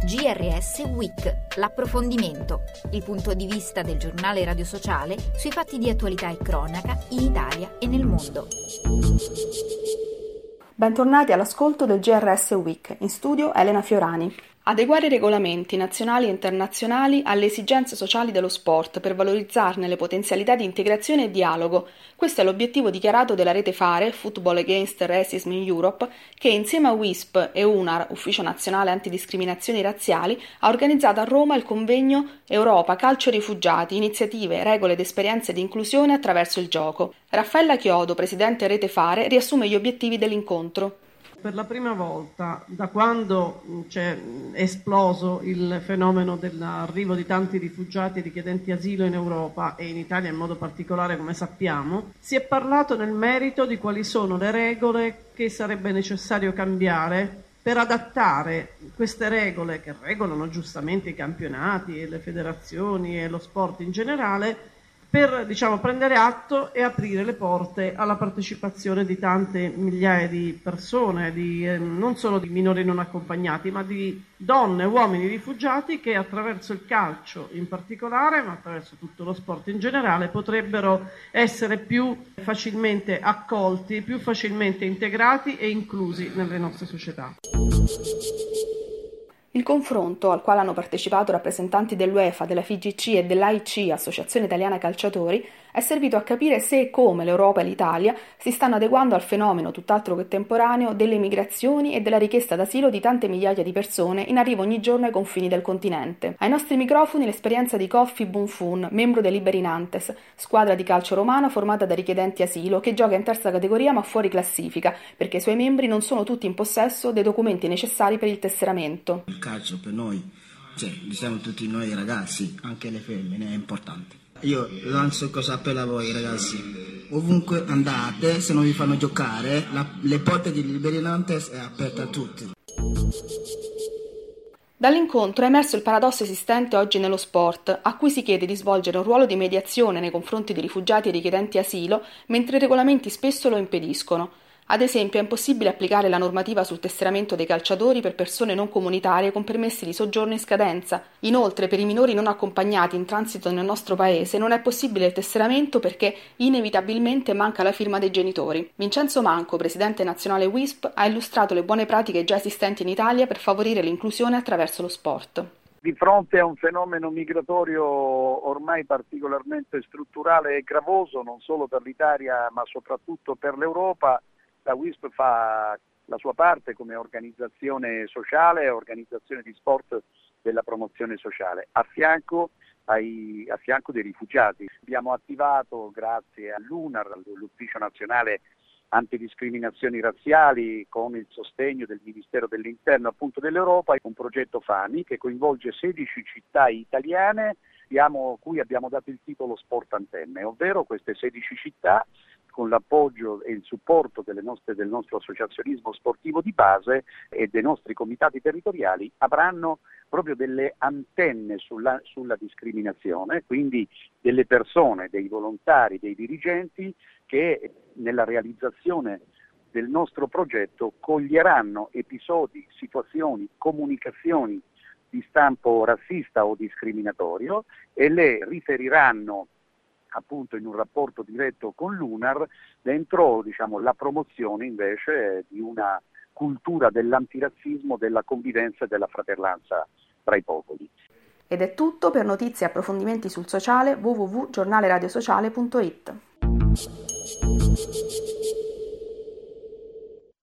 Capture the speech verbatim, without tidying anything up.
G R S Week, l'approfondimento, il punto di vista del giornale radio sociale sui fatti di attualità e cronaca in Italia e nel mondo. Bentornati all'ascolto del G R S Week, in studio Elena Fiorani. Adeguare i regolamenti nazionali e internazionali alle esigenze sociali dello sport per valorizzarne le potenzialità di integrazione e dialogo. Questo è l'obiettivo dichiarato della rete FARE, Football Against Racism in Europe, che insieme a W I S P e U N A R, Ufficio Nazionale Antidiscriminazioni Razziali, ha organizzato a Roma il convegno Europa Calcio Rifugiati, iniziative, regole ed esperienze di inclusione attraverso il gioco. Raffaella Chiodo, presidente rete FARE, riassume gli obiettivi dell'incontro. Per la prima volta, da quando c'è esploso il fenomeno dell'arrivo di tanti rifugiati e richiedenti asilo in Europa e in Italia in modo particolare, come sappiamo, si è parlato nel merito di quali sono le regole che sarebbe necessario cambiare per adattare queste regole, che regolano giustamente i campionati e le federazioni e lo sport in generale, per diciamo, prendere atto e aprire le porte alla partecipazione di tante migliaia di persone, di, eh, non solo di minori non accompagnati, ma di donne e uomini rifugiati che attraverso il calcio in particolare, ma attraverso tutto lo sport in generale, potrebbero essere più facilmente accolti, più facilmente integrati e inclusi nelle nostre società. Il confronto, al quale hanno partecipato rappresentanti dell'UEFA, della F I G C e dell'A I C, Associazione Italiana Calciatori, è servito a capire se e come l'Europa e l'Italia si stanno adeguando al fenomeno, tutt'altro che temporaneo, delle migrazioni e della richiesta d'asilo di tante migliaia di persone in arrivo ogni giorno ai confini del continente. Ai nostri microfoni l'esperienza di Kofi Bunfun, membro dei Liberi Nantes, squadra di calcio romana formata da richiedenti asilo che gioca in terza categoria ma fuori classifica, perché i suoi membri non sono tutti in possesso dei documenti necessari per il tesseramento. Il calcio per noi, cioè diciamo tutti noi ragazzi, anche le femmine, è importante. Io lancio cosa appello a voi ragazzi, ovunque andate, se non vi fanno giocare, la, le porte di Liberi Nantes è aperta a tutti. Dall'incontro è emerso il paradosso esistente oggi nello sport, a cui si chiede di svolgere un ruolo di mediazione nei confronti di rifugiati e richiedenti asilo, mentre i regolamenti spesso lo impediscono. Ad esempio, è impossibile applicare la normativa sul tesseramento dei calciatori per persone non comunitarie con permessi di soggiorno in scadenza. Inoltre, per i minori non accompagnati in transito nel nostro paese non è possibile il tesseramento perché inevitabilmente manca la firma dei genitori. Vincenzo Manco, presidente nazionale W I S P, ha illustrato le buone pratiche già esistenti in Italia per favorire l'inclusione attraverso lo sport. Di fronte a un fenomeno migratorio ormai particolarmente strutturale e gravoso, non solo per l'Italia ma soprattutto per l'Europa, la W I S P fa la sua parte come organizzazione sociale e organizzazione di sport della promozione sociale, a fianco, ai, a fianco dei rifugiati. Abbiamo attivato, grazie all'U N A R, l'Ufficio Nazionale Antidiscriminazioni Razziali, con il sostegno del Ministero dell'Interno appunto dell'Europa, un progetto FAMI che coinvolge sedici città italiane, abbiamo, cui abbiamo dato il titolo Sport Antenne, ovvero queste sedici città, con l'appoggio e il supporto delle nostre, del nostro associazionismo sportivo di base e dei nostri comitati territoriali, avranno proprio delle antenne sulla, sulla discriminazione, quindi delle persone, dei volontari, dei dirigenti che nella realizzazione del nostro progetto coglieranno episodi, situazioni, comunicazioni di stampo razzista o discriminatorio e le riferiranno appunto in un rapporto diretto con l'U N A R dentro diciamo, la promozione invece di una cultura dell'antirazzismo, della convivenza e della fratellanza tra i popoli. Ed è tutto. Per notizie e approfondimenti sul sociale w w w punto giornale radio sociale punto i t.